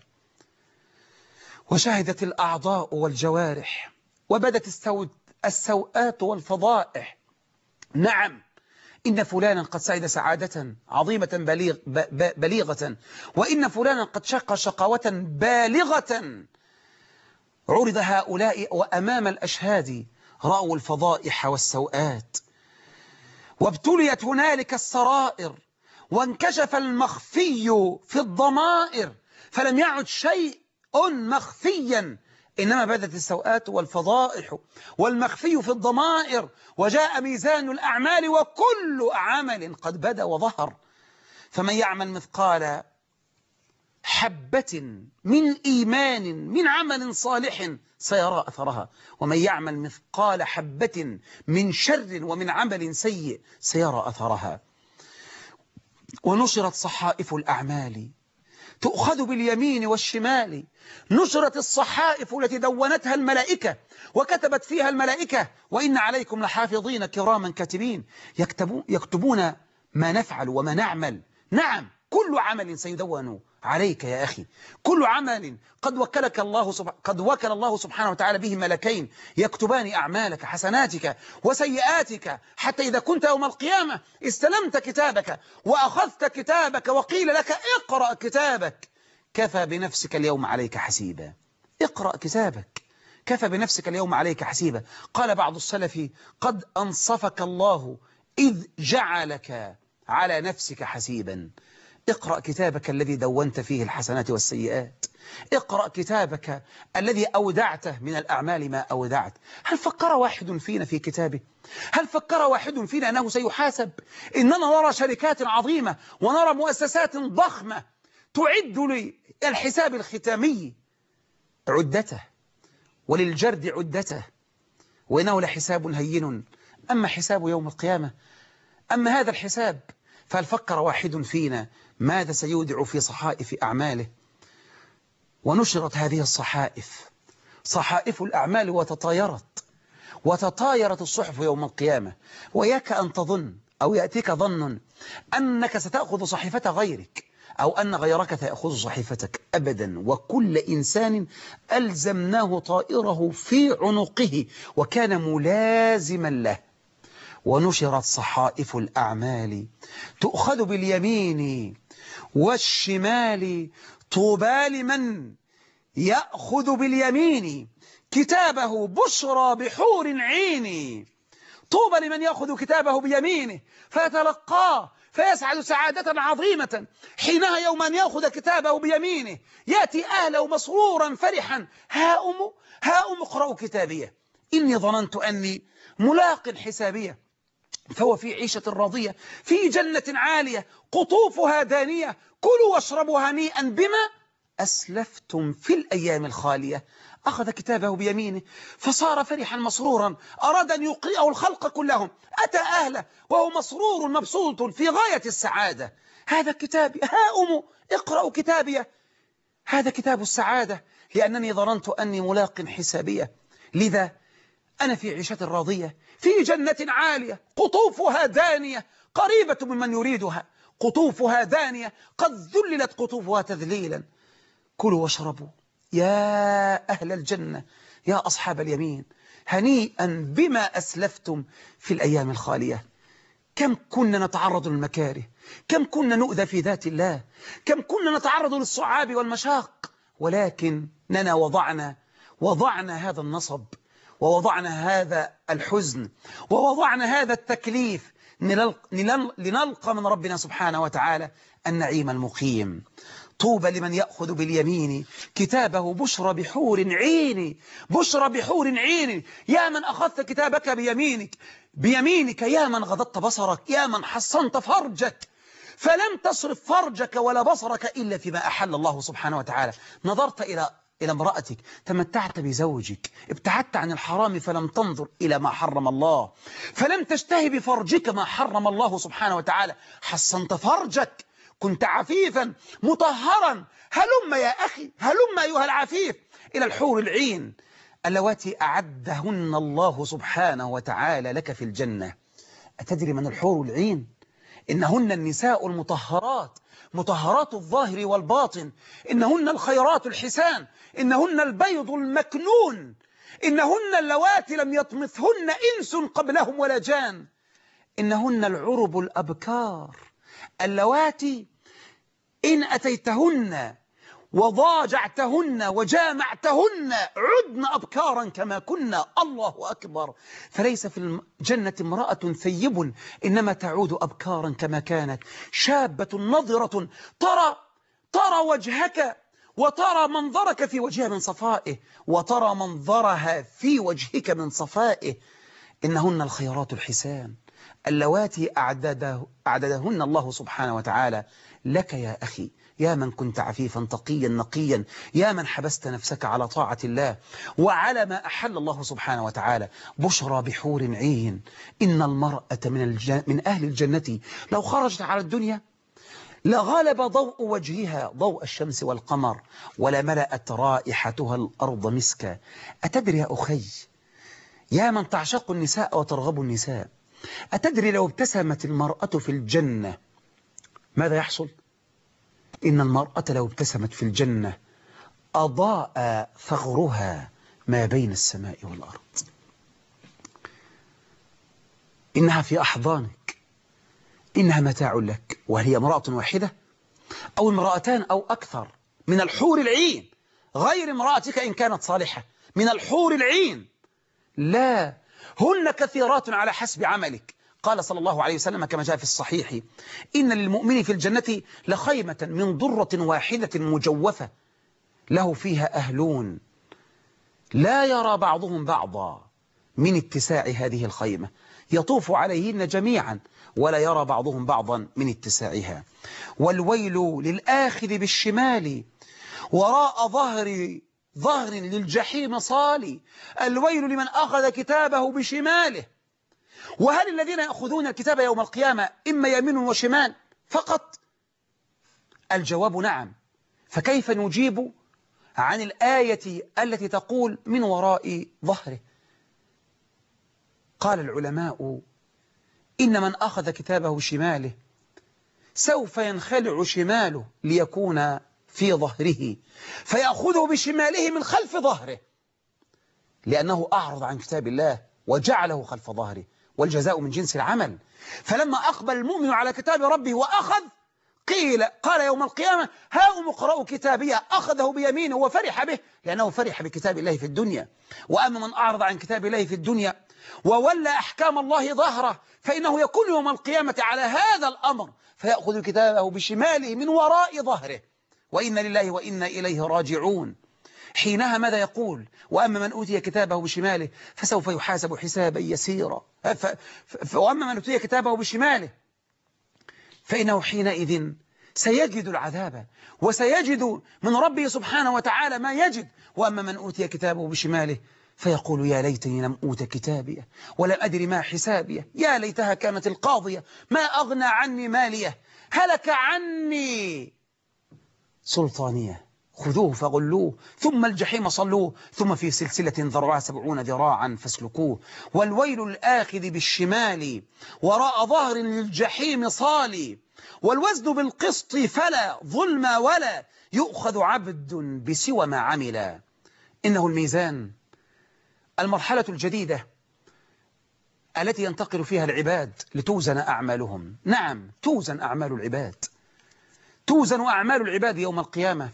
وشهدت الأعضاء والجوارح وبدت السوءات والفضائح. نعم إن فلانا قد سعد سعادة عظيمة بليغ بليغة، وإن فلانا قد شقى شقاوة بالغة. عرض هؤلاء وأمام الأشهاد رأوا الفضائح والسوءات، وابتليت هنالك السرائر، وانكشف المخفي في الضمائر، فلم يعد شيء مخفيا، إنما بدت السوءات والفضائح والمخفي في الضمائر، وجاء ميزان الأعمال وكل عمل قد بدا وظهر. فمن يعمل مثقال حبة من إيمان من عمل صالح سيرى أثرها، ومن يعمل مثقال حبة من شر ومن عمل سيء سيرى أثرها. ونشرت صحائف الأعمال تؤخذ باليمين والشمال، نشرت الصحائف التي دونتها الملائكة وكتبت فيها الملائكة: وإن عليكم لحافظين كراما كاتبين يكتبون, يكتبون ما نفعل وما نعمل. نعم، كل عمل سيدون عليك يا أخي، كل عمل قد وكلك الله سب... قد وكل الله سبحانه وتعالى به ملكين يكتبان أعمالك، حسناتك وسيئاتك، حتى إذا كنت يوم القيامة استلمت كتابك وأخذت كتابك وقيل لك اقرأ كتابك، كفى بنفسك اليوم عليك حسيبا. اقرأ كتابك، كفى بنفسك اليوم عليك حسيبا. قال بعض السلف: قد أنصفك الله إذ جعلك على نفسك حسيبا. اقرأ كتابك الذي دونت فيه الحسنات والسيئات، اقرأ كتابك الذي أودعته من الأعمال ما أودعت. هل فكر واحد فينا في كتابه؟ هل فكر واحد فينا أنه سيحاسب؟ إننا نرى شركات عظيمة ونرى مؤسسات ضخمة تعد للحساب الختامي عدته وللجرد عدته، وإنه لحساب هين. أما حساب يوم القيامة، أما هذا الحساب، فهل فكر واحد فينا ماذا سيودع في صحائف أعماله؟ ونشرت هذه الصحائف، صحائف الأعمال، وتطايرت وتطايرت الصحف يوم القيامة. وياك أن تظن أو يأتيك ظن أنك ستأخذ صحيفة غيرك أو أن غيرك سيأخذ صحيفتك. أبدا، وكل إنسان ألزمناه طائره في عنقه وكان ملازما له. ونشرت صحائف الأعمال تؤخذ باليمين والشمال، طوبى لمن يأخذ باليمين كتابه بشرى بحور عين. طوبى لمن يأخذ كتابه بيمينه فيتلقاه فيسعد سعادة عظيمة. حينها يوم أن يأخذ كتابه بيمينه يأتي أهله مسرورا فرحا: هاؤم هاؤم اقرأوا كتابيه إني ظننت أني ملاق حسابيه. فهو في عيشة راضية في جنة عالية قطوفها دانية، كلوا واشربوا هنيئا بما أسلفتم في الأيام الخالية. أخذ كتابه بيمينه فصار فرحا مسرورا، أراد أن يقرئه الخلق كلهم، أتى أهله وهو مسرور مبسوط في غاية السعادة. هذا كتابي، هاؤم اقرأوا كتابي، هذا كتاب السعادة، لأنني ظننت أني ملاق حسابية. لذا أنا في عيشة راضية في جنة عالية قطوفها دانية، قريبة ممن يريدها، قطوفها دانية قد ذللت قطوفها تذليلا. كلوا واشربوا يا أهل الجنة يا أصحاب اليمين هنيئا بما أسلفتم في الأيام الخالية. كم كنا نتعرض للمكاره، كم كنا نؤذى في ذات الله، كم كنا نتعرض للصعاب والمشاق، ولكننا وضعنا وضعنا هذا النصب، ووضعنا هذا الحزن، ووضعنا هذا التكليف لنلقى من ربنا سبحانه وتعالى النعيم المقيم. طوبى لمن يأخذ باليمين كتابه بشرى بحور عين، بشرى بحور عين. يا من أخذت كتابك بيمينك بيمينك يا من غضضت بصرك، يا من حصنت فرجك فلم تصرف فرجك ولا بصرك إلا فيما أحل الله سبحانه وتعالى. نظرت إلى إلى امرأتك، تمتعت بزوجك، ابتعدت عن الحرام فلم تنظر إلى ما حرم الله، فلم تشتهي بفرجك ما حرم الله سبحانه وتعالى، حصنت فرجك، كنت عفيفا مطهرا. هلم يا أخي، هلم أيها العفيف إلى الحور العين اللواتي أعدهن الله سبحانه وتعالى لك في الجنة. أتدري من الحور العين؟ إنهن النساء المطهرات، مطهرات الظاهر والباطن، إنهن الخيرات الحسان، إنهن البيض المكنون، إنهن اللواتي لم يطمثهن إنس قبلهم ولا جان، إنهن العرب الأبكار اللواتي إن أتيتهن وضاجعتهن وجامعتهن عدن أبكارا كما كنا. الله أكبر. فليس في الجنة امرأة ثيب إنما تعود أبكارا كما كانت، شابة نظرة ترى ترى وجهك وترى منظرك في وجهها من صفائه، وترى منظرها في وجهك من صفائه. إنهن الخيرات الحسان اللواتي أعدده أعددهن الله سبحانه وتعالى لك يا أخي، يا من كنت عفيفا تقيا نقيا، يا من حبست نفسك على طاعة الله وعلى ما أحل الله سبحانه وتعالى. بشرى بحور عين. إن المرأة من, الجن من أهل الجنة لو خرجت على الدنيا لغلب ضوء وجهها ضوء الشمس والقمر، ولملأت رائحتها الأرض مسكا. أتدري يا أخي يا من تعشق النساء وترغب النساء، أتدري لو ابتسمت المرأة في الجنة ماذا يحصل؟ إن المرأة لو ابتسمت في الجنة أضاء ثغرها ما بين السماء والأرض. إنها في أحضانك، إنها متاع لك، وهي امرأة واحدة أو امرأتان أو أكثر من الحور العين، غير امرأتك إن كانت صالحة، من الحور العين. لا، هن كثيرات على حسب عملك. قال صلى الله عليه وسلم كما جاء في الصحيح: إن للمؤمن في الجنة لخيمة من ضرة واحدة مجوفة له فيها أهلون لا يرى بعضهم بعضا من اتساع هذه الخيمة، يطوف عليهن جميعا ولا يرى بعضهم بعضا من اتساعها. والويل للآخذ بالشمال وراء ظهر ظهر للجحيم صالي. الويل لمن أخذ كتابه بشماله. وهل الذين يأخذون الكتاب يوم القيامة إما يمين وشمال فقط؟ الجواب نعم. فكيف نجيب عن الآية التي تقول من وراء ظهره؟ قال العلماء إن من أخذ كتابه بشماله سوف ينخلع شماله ليكون في ظهره، فيأخذه بشماله من خلف ظهره، لأنه أعرض عن كتاب الله وجعله خلف ظهره، والجزاء من جنس العمل. فلما أقبل المؤمن على كتاب ربه وأخذ قيل قال يوم القيامة: هاؤم اقرأوا كتابيه. أخذه بيمينه وفرح به لأنه فرح بكتاب الله في الدنيا. وأما من أعرض عن كتاب الله في الدنيا وولى أحكام الله ظهره فإنه يكون يوم القيامة على هذا الأمر، فيأخذ كتابه بشماله من وراء ظهره. وإن لله وإنا إليه راجعون. حينها ماذا يقول؟ وأما من أوتي كتابه بشماله فسوف يحاسب حسابا يسيرا. وأما من أوتي كتابه بشماله فإنه حينئذ سيجد العذاب وسيجد من ربه سبحانه وتعالى ما يجد. وأما من أوتي كتابه بشماله فيقول: يا ليتني لم أوت كتابيه ولم أدري ما حسابيه، يا ليتها كانت القاضية ما أغنى عني ماليه، هلك عني سلطانية، خذوه فغلوه ثم الجحيم صلوه ثم في سلسلة ذرعها سبعون ذراعا فاسلكوه. والويل الآخذ بالشمال وراء ظهر للجحيم صالي. والوزن بالقسط فلا ظلم ولا يؤخذ عبد بسوى ما عمل. إنه الميزان، المرحلة الجديدة التي ينتقل فيها العباد لتوزن أعمالهم. نعم، توزن أعمال العباد، توزن أعمال العباد يوم القيامة.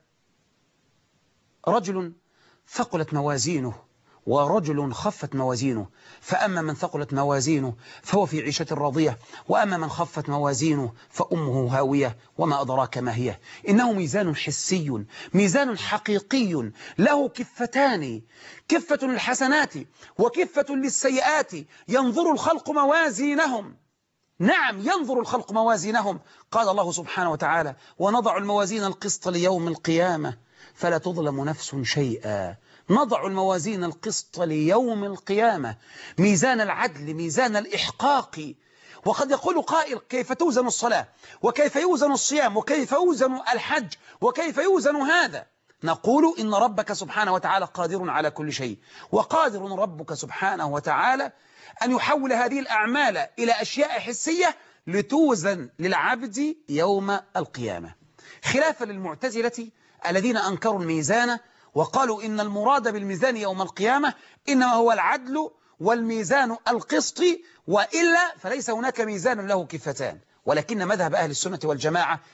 فرجل ثقلت موازينه ورجل خفت موازينه، فأما من ثقلت موازينه فهو في عيشة راضية، وأما من خفت موازينه فأمه هاوية وما أدراك ما هي. إنه ميزان حسي، ميزان حقيقي له كفتان، كفة للحسنات وكفة للسيئات، ينظر الخلق موازينهم. نعم، ينظر الخلق موازينهم. قال الله سبحانه وتعالى: ونضع الموازين القسط ليوم القيامة فلا تظلم نفس شيئا. نضع الموازين القسط ليوم القيامة، ميزان العدل، ميزان الإحقاق. وقد يقول قائل: كيف توزن الصلاة وكيف يوزن الصيام وكيف يوزن الحج وكيف يوزن هذا؟ نقول إن ربك سبحانه وتعالى قادر على كل شيء، وقادر ربك سبحانه وتعالى أن يحول هذه الأعمال إلى أشياء حسية لتوزن للعبد يوم القيامة، خلافا للمعتزلة الذين أنكروا الميزان وقالوا إن المراد بالميزان يوم القيامة إنما هو العدل والميزان القسط، وإلا فليس هناك ميزان له كفتان. ولكن مذهب أهل السنة والجماعة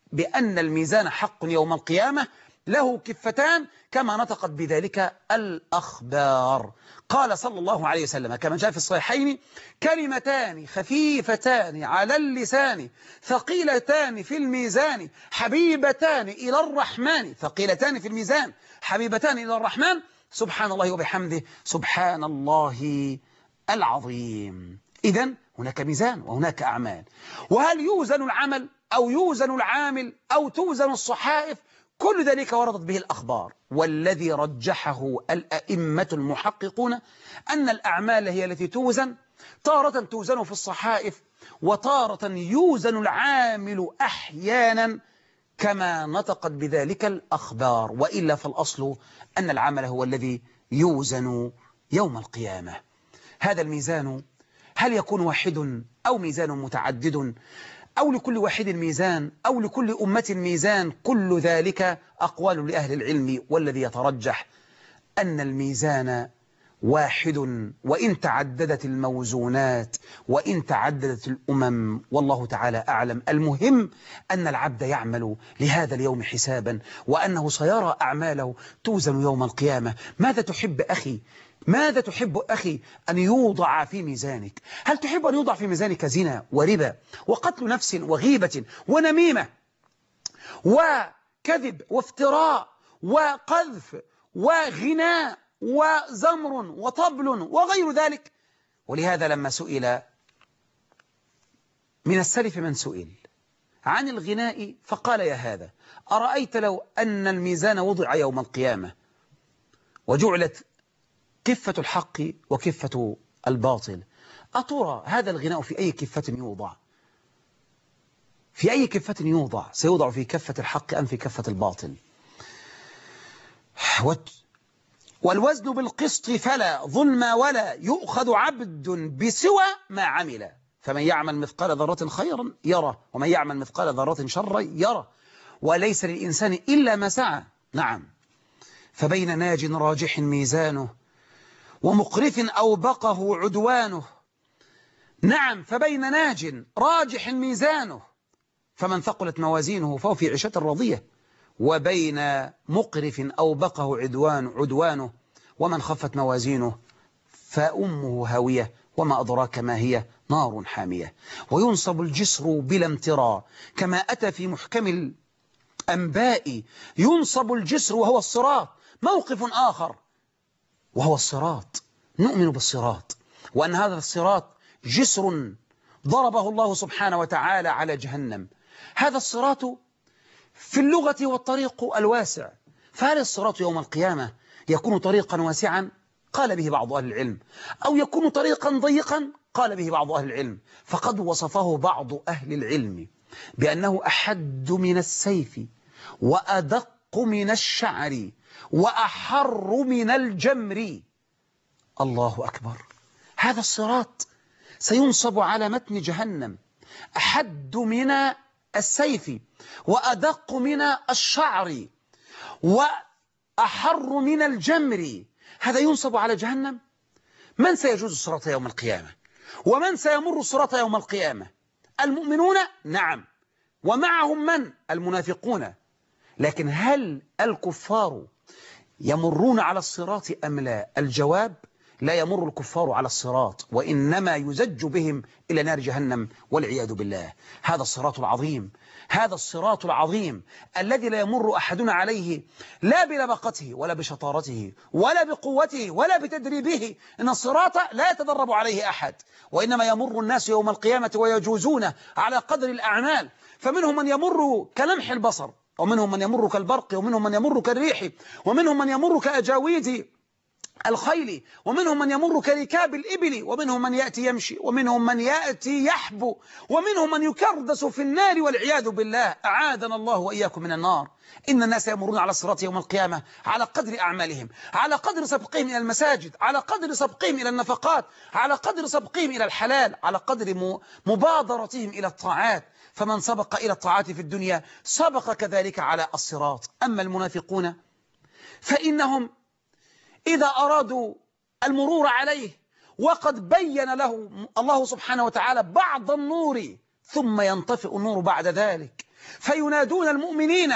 بأن الميزان حق يوم القيامة له كفتان كما نطقت بذلك الأخبار. قال صلى الله عليه وسلم كما جاء في الصحيحين: كلمتان خفيفتان على اللسان ثقيلتان في الميزان حبيبتان إلى الرحمن ثقيلتان في الميزان حبيبتان إلى الرحمن سبحان الله وبحمده سبحان الله العظيم. إذن هناك ميزان وهناك أعمال. وهل يوزن العمل أو يوزن العامل أو توزن الصحائف؟ كل ذلك وردت به الأخبار، والذي رجحه الأئمة المحققون أن الأعمال هي التي توزن، تارة توزن في الصحائف وتارة يوزن العامل أحيانا كما نطقت بذلك الأخبار، وإلا فالأصل أن العمل هو الذي يوزن يوم القيامة. هذا الميزان هل يكون واحد أو ميزان متعدد أو لكل واحد ميزان أو لكل أمة ميزان؟ كل ذلك أقوال لأهل العلم، والذي يترجح أن الميزان واحد وإن تعددت الموزونات وإن تعددت الأمم، والله تعالى أعلم. المهم أن العبد يعمل لهذا اليوم حسابا، وأنه سيرى أعماله توزن يوم القيامة. ماذا تحب أخي؟ ماذا تحب أخي أن يوضع في ميزانك؟ هل تحب أن يوضع في ميزانك زنا وربا وقتل نفس وغيبة ونميمة وكذب وافتراء وقذف وغناء وزمر وطبل وغير ذلك؟ ولهذا لما سئل من السلف من سئل عن الغناء فقال: يا هذا، أرأيت لو أن الميزان وضع يوم القيامة وجعلت كفة الحق وكفة الباطل، أترى هذا الغناء في أي كفة يوضع؟ في أي كفة يوضع؟ سيوضع في كفة الحق أم في كفة الباطل؟ والوزن بالقسط فلا ظلم ولا يؤخذ عبد بسوى ما عمل، فمن يعمل مثقال ذرة خيرا يرى ومن يعمل مثقال ذرة شرا يرى، وليس للإنسان إلا ما سعى. نعم، فبين ناج راجح ميزانه ومقرف أوبقه عدوانه. نعم، فبين ناج راجح ميزانه فمن ثقلت موازينه فهو في عيشة رضية، وبين مقرف أوبقه عدوان عدوانه ومن خفت موازينه فأمه هاوية وما أدراك ما هي، نار حامية. وينصب الجسر بلا امتراء كما أتى في محكم الأنباء، ينصب الجسر وهو الصراط. موقف آخر وهو الصراط، نؤمن بالصراط وأن هذا الصراط جسر ضربه الله سبحانه وتعالى على جهنم. هذا الصراط في اللغة والطريق الواسع، فهل الصراط يوم القيامة يكون طريقا واسعا؟ قال به بعض أهل العلم. أو يكون طريقا ضيقا؟ قال به بعض أهل العلم. فقد وصفه بعض أهل العلم بأنه أحد من السيف وأدق من الشعر وأحر من الجمر. الله أكبر. هذا الصراط سينصب على متن جهنم، أحد من السيف وأدق من الشعر وأحر من الجمر. هذا ينصب على جهنم. من سيجوز الصراط يوم القيامة؟ ومن سيمر الصراط يوم القيامة؟ المؤمنون، نعم، ومعهم من؟ المنافقون. لكن هل الكفار يمرون على الصراط أم لا؟ الجواب: لا يمر الكفار على الصراط، وإنما يزج بهم إلى نار جهنم والعياذ بالله. هذا الصراط العظيم، هذا الصراط العظيم الذي لا يمر أحدنا عليه لا بلبقته ولا بشطارته ولا بقوته ولا بتدريبه. إن الصراط لا يتدرب عليه أحد، وإنما يمر الناس يوم القيامة ويجوزون على قدر الأعمال. فمنهم من يمر كلمح البصر، ومنهم من يمر كالبرق، ومنهم من يمر كالريح، ومنهم من يمر كأجاويد الخيل، ومنهم من يمر كركاب الإبل، ومنهم من يأتي يمشي، ومنهم من يأتي يحبو، ومنهم من يكردس في النار والعياذ بالله. أعاذنا الله وإياكم من النار. إن الناس يمرون على الصراط يوم القيامة على قدر أعمالهم، على قدر سبقهم إلى المساجد، على قدر سبقهم إلى النفقات، على قدر سبقهم إلى الحلال، على قدر مبادرتهم إلى الطاعات. فمن سبق إلى الطاعات في الدنيا سبق كذلك على الصراط. أما المنافقون فإنهم إذا أرادوا المرور عليه وقد بين له الله سبحانه وتعالى بعض النور ثم ينطفئ النور بعد ذلك، فينادون المؤمنين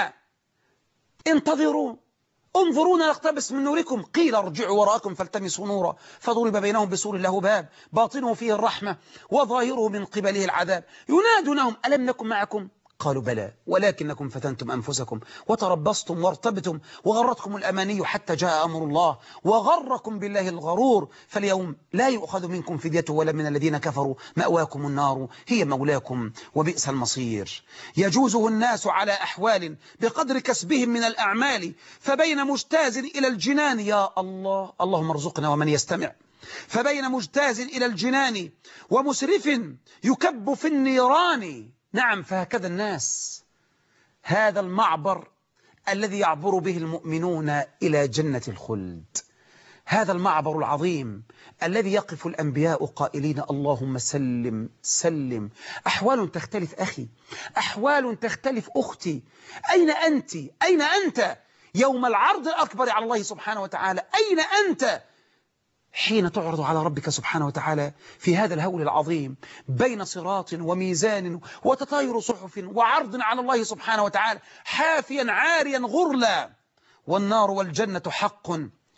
انتظروا انظرونا نقتبس من نوركم، قيل ارجعوا وراءكم فالتمسوا نورا فضرب بينهم بسور له باب باطنه فيه الرحمة وظاهره من قبله العذاب. ينادونهم ألم نكن معكم؟ قالوا بلى ولكنكم فتنتم أنفسكم وتربصتم وارتبتم وغرتكم الأماني حتى جاء أمر الله وغركم بالله الغرور، فاليوم لا يؤخذ منكم فدية ولا من الذين كفروا، مأواكم النار هي مولاكم وبئس المصير. يجوزه الناس على أحوال بقدر كسبهم من الأعمال، فبين مجتاز إلى الجنان يا الله اللهم ارزقنا ومن يستمع، فبين مجتاز إلى الجنان ومسرف يكب في النيران. نعم، فهكذا الناس، هذا المعبر الذي يعبر به المؤمنون إلى جنة الخلد، هذا المعبر العظيم الذي يقف الأنبياء قائلين اللهم سلم سلم. أحوال تختلف أخي، أحوال تختلف أختي، أين أنت؟ أين أنت يوم العرض الأكبر على الله سبحانه وتعالى؟ أين أنت حين تعرض على ربك سبحانه وتعالى في هذا الهول العظيم بين صراط وميزان وتطاير صحف وعرض على الله سبحانه وتعالى حافيا عاريا غرلا؟ والنار والجنة حق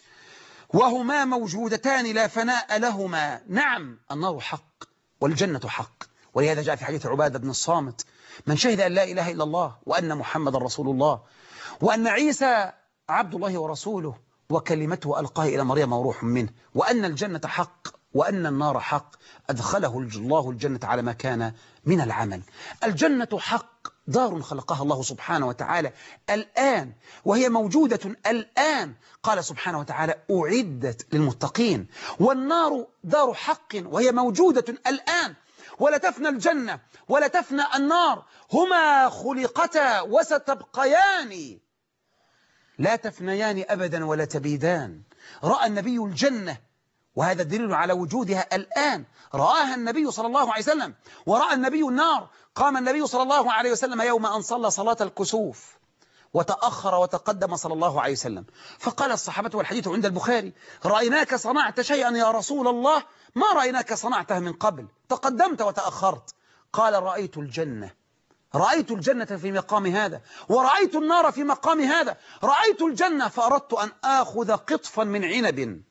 وهما موجودتان لا فناء لهما. نعم، النار حق والجنة حق، ولهذا جاء في حديث عبادة بن الصامت من شهد أن لا إله إلا الله وأن محمد رسول الله وأن عيسى عبد الله ورسوله وكلمته ألقاه إلى مريم وروح منه وأن الجنة حق وأن النار حق، أدخله الله الجنة على ما كان من العمل. الجنة حق، دار خلقها الله سبحانه وتعالى الآن وهي موجودة الآن، قال سبحانه وتعالى أعدت للمتقين. والنار دار حق وهي موجودة الآن، ولا تفنى الجنة ولا تفنى النار، هما خلقتا وستبقيان لا تفنيان أبدا ولا تبيدان. رأى النبي الجنة وهذا دليل على وجودها الآن، رآها النبي صلى الله عليه وسلم. ورأى النبي النار، قام النبي صلى الله عليه وسلم يوم أن صلى صلاة الكسوف وتأخر وتقدم صلى الله عليه وسلم، فقال الصحابة والحديث عند البخاري رأيناك صنعت شيئا يا رسول الله ما رأيناك صنعته من قبل، تقدمت وتأخرت. قال رأيت الجنة، رأيت الجنة في مقام هذا ورأيت النار في مقام هذا. رأيت الجنة فأردت أن آخذ قطفا من عنب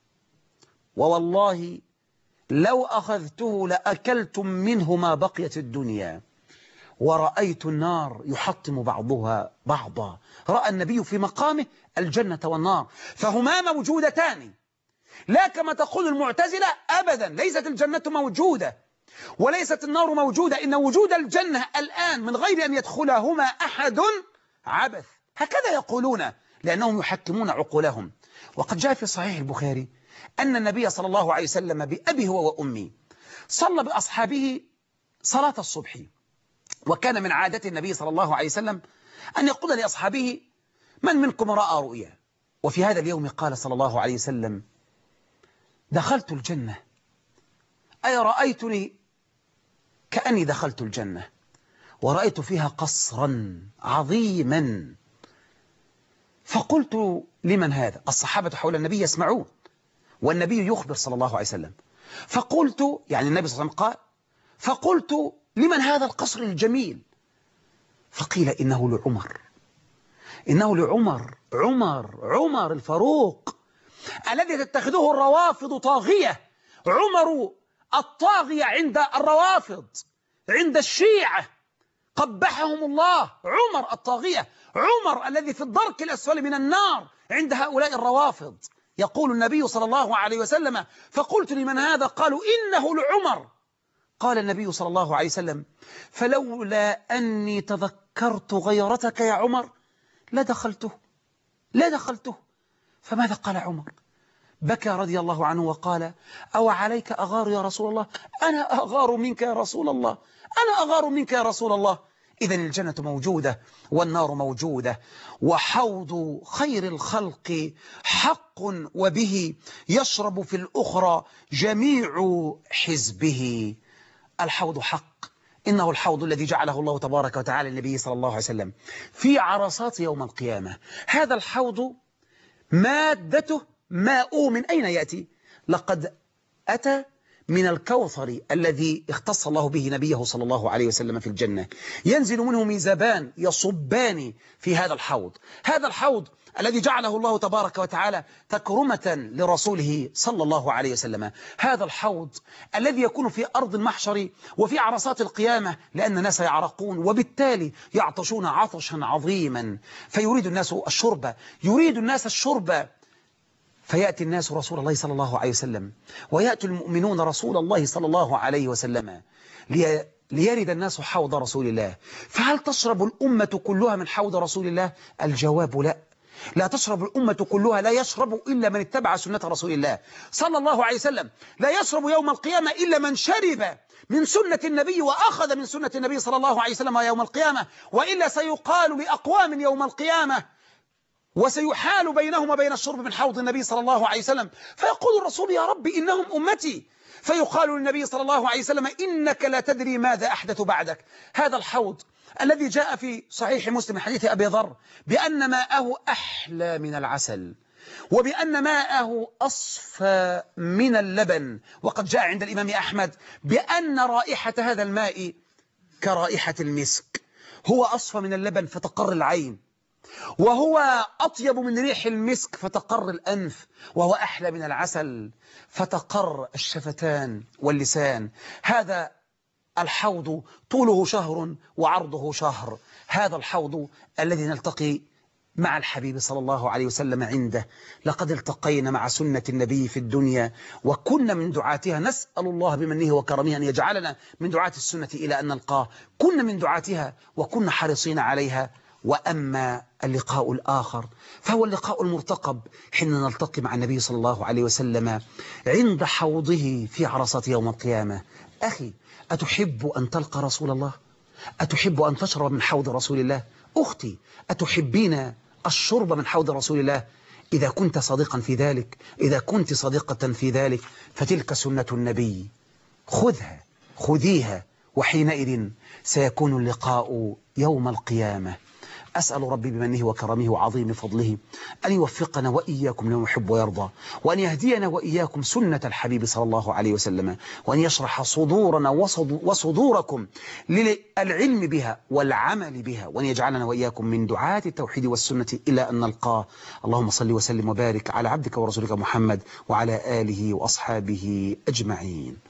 ووالله لو أخذته لأكلتم منه ما بقيت الدنيا. ورأيت النار يحطم بعضها بعضا. رأى النبي في مقامه الجنة والنار، فهما موجودتان، لا كما تقول المعتزلة أبدا، ليست الجنة موجودة وليست النار موجودة، إن وجود الجنة الآن من غير أن يدخلهما أحد عبث، هكذا يقولون لأنهم يحكمون عقولهم. وقد جاء في صحيح البخاري أن النبي صلى الله عليه وسلم بأبي هو وأمي صلى بأصحابه صلاة الصبح، وكان من عادة النبي صلى الله عليه وسلم أن يقول لأصحابه من منكم رأى رؤيا؟ وفي هذا اليوم قال صلى الله عليه وسلم دخلت الجنة، أي رأيتني كأني دخلت الجنة ورأيت فيها قصرا عظيما. فقلت لمن هذا؟ الصحابة حول النبي يسمعون والنبي يخبر صلى الله عليه وسلم. فقلت، يعني النبي صلى الله عليه وسلم قال، فقلت لمن هذا القصر الجميل؟ فقيل إنه لعمر، إنه لعمر، عمر عمر الفاروق الذي تتخذه الروافض طاغية، عمر الطاغية عند الروافض عند الشيعة قبحهم الله، عمر الطاغية، عمر الذي في الدرك الأسفل من النار عند هؤلاء الروافض. يقول النبي صلى الله عليه وسلم فقلت لمن هذا؟ قالوا إنه لعمر. قال النبي صلى الله عليه وسلم فلولا أني تذكرت غيرتك يا عمر لدخلته لدخلته. فماذا قال عمر؟ بكى رضي الله عنه وقال أو عليك أغار يا رسول الله؟ أنا أغار منك يا رسول الله، أنا أغار منك يا رسول الله. إذن الجنة موجودة والنار موجودة، وحوض خير الخلق حق وبه يشرب في الأخرى جميع حزبه. الحوض حق، إنه الحوض الذي جعله الله تبارك وتعالى للنبي صلى الله عليه وسلم في عرصات يوم القيامة. هذا الحوض مادته ماء من أين يأتي؟ لقد أتى من الكوثر الذي اختص الله به نبيه صلى الله عليه وسلم في الجنة، ينزل منه ميزابان يصبان في هذا الحوض. هذا الحوض الذي جعله الله تبارك وتعالى تكرمة لرسوله صلى الله عليه وسلم، هذا الحوض الذي يكون في أرض المحشر وفي عرصات القيامة، لأن الناس يعرقون وبالتالي يعطشون عطشا عظيما، فيريد الناس الشرب يريد الناس الشرب فيأتي الناس رسول الله صلى الله عليه وسلم، ويأتي المؤمنون رسول الله صلى الله عليه وسلم لي ليرد الناس حوض رسول الله. فهل تشرب الأمة كلها من حوض رسول الله؟ الجواب لا، لا تشرب الأمة كلها، لا يشرب إلا من اتبع سنة رسول الله صلى الله عليه وسلم، لا يشرب يوم القيامة إلا من شرب من سنة النبي وأخذ من سنة النبي صلى الله عليه وسلم يوم القيامة، وإلا سيقال لأقوام يوم القيامة وسيحال بينهم وبين الشرب من حوض النبي صلى الله عليه وسلم، فيقول الرسول يا رب إنهم أمتي، فيقال للنبي صلى الله عليه وسلم إنك لا تدري ماذا أحدث بعدك. هذا الحوض الذي جاء في صحيح مسلم حديث أبي ذر بأن ماءه أحلى من العسل، وبأن ماءه أصفى من اللبن، وقد جاء عند الإمام أحمد بأن رائحة هذا الماء كرائحة المسك، هو أصفى من اللبن فتقر العين، وهو أطيب من ريح المسك فتقر الأنف، وهو أحلى من العسل فتقر الشفتان واللسان. هذا الحوض طوله شهر وعرضه شهر، هذا الحوض الذي نلتقي مع الحبيب صلى الله عليه وسلم عنده. لقد التقينا مع سنة النبي في الدنيا وكنا من دعاتها، نسأل الله بمنه وكرمه أن يجعلنا من دعاة السنة إلى أن نلقاه، كنا من دعاتها وكنا حريصين عليها. وأما اللقاء الآخر فهو اللقاء المرتقب حين نلتقي مع النبي صلى الله عليه وسلم عند حوضه في عرصات يوم القيامة. أخي، أتحب أن تلقى رسول الله؟ أتحب أن تشرب من حوض رسول الله؟ أختي، أتحبين الشرب من حوض رسول الله؟ إذا كنت صادقا في ذلك، إذا كنت صادقة في ذلك، فتلك سنة النبي، خذها خذيها، وحينئذ سيكون اللقاء يوم القيامة. أسأل ربي بمنه وكرمه وعظيم فضله أن يوفقنا وإياكم لما يحب ويرضى، وأن يهدينا وإياكم سنة الحبيب صلى الله عليه وسلم، وأن يشرح صدورنا وصدوركم للعلم بها والعمل بها، وأن يجعلنا وإياكم من دعاة التوحيد والسنة إلى أن نلقاه. اللهم صل وسلم وبارك على عبدك ورسولك محمد وعلى آله وأصحابه أجمعين.